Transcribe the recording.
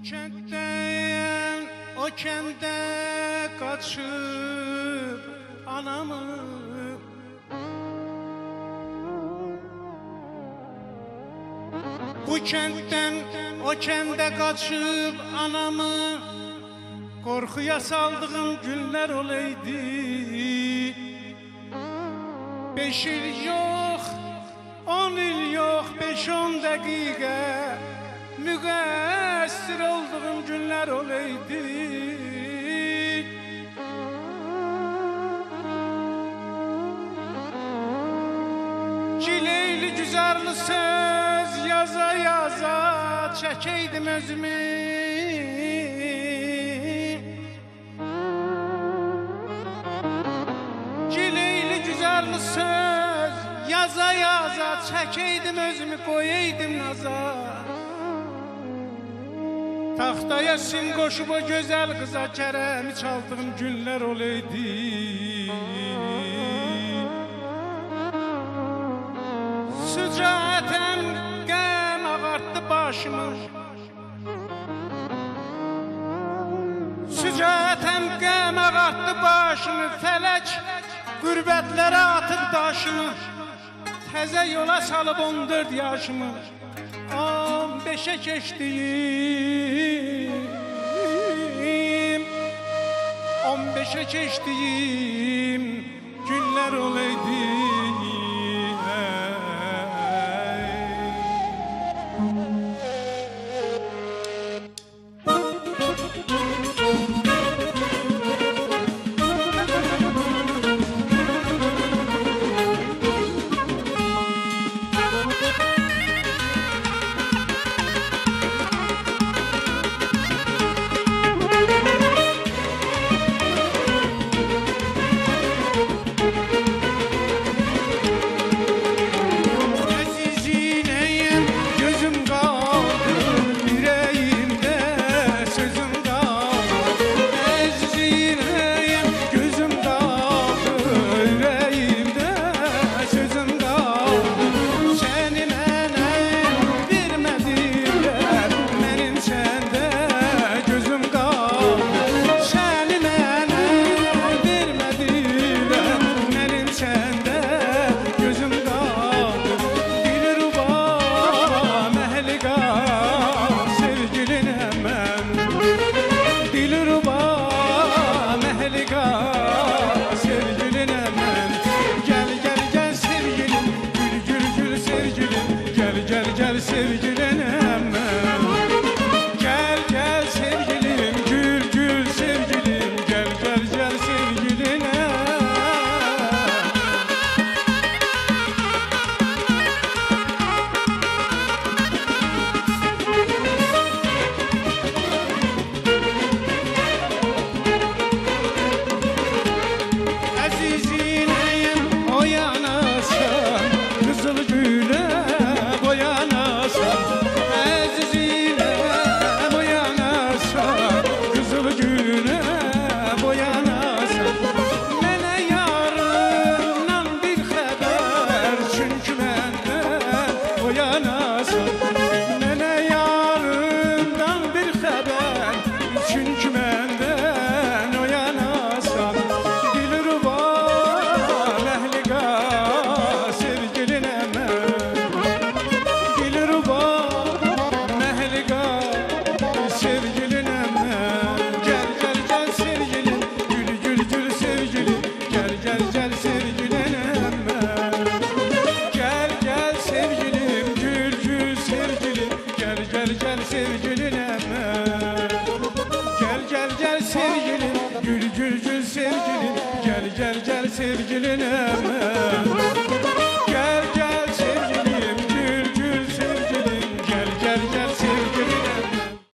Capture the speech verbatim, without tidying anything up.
kentten, o kente kaçıp anamı Bu kentten, o kente kaçıp anamı korkuya saldığım günler olaydı. Beş yıl yok, on yıl yok, beş on dakika müqəssir olduğum günler olaydı. Cileyli güzarlı söz yaza yaza çəkeydim özümü. Cileyli güzarlı söz yaza yaza çəkeydim özümü, koyaydım naza. Taxtaya sim qoşub o gözəl qıza kərəmi çaldığım günlər olaydı. Sücətən qəm ağartdı başımı, Sücətən qəm ağartdı başımı, Fələk qürbətlərə atıb daşımı, Təzə yola salıb on dörd yaşımı, on beşe geçtiğim, on beşe geçtiğim günler olaydı. Gül gül gül sevgilim, gel gel gel sevgilim.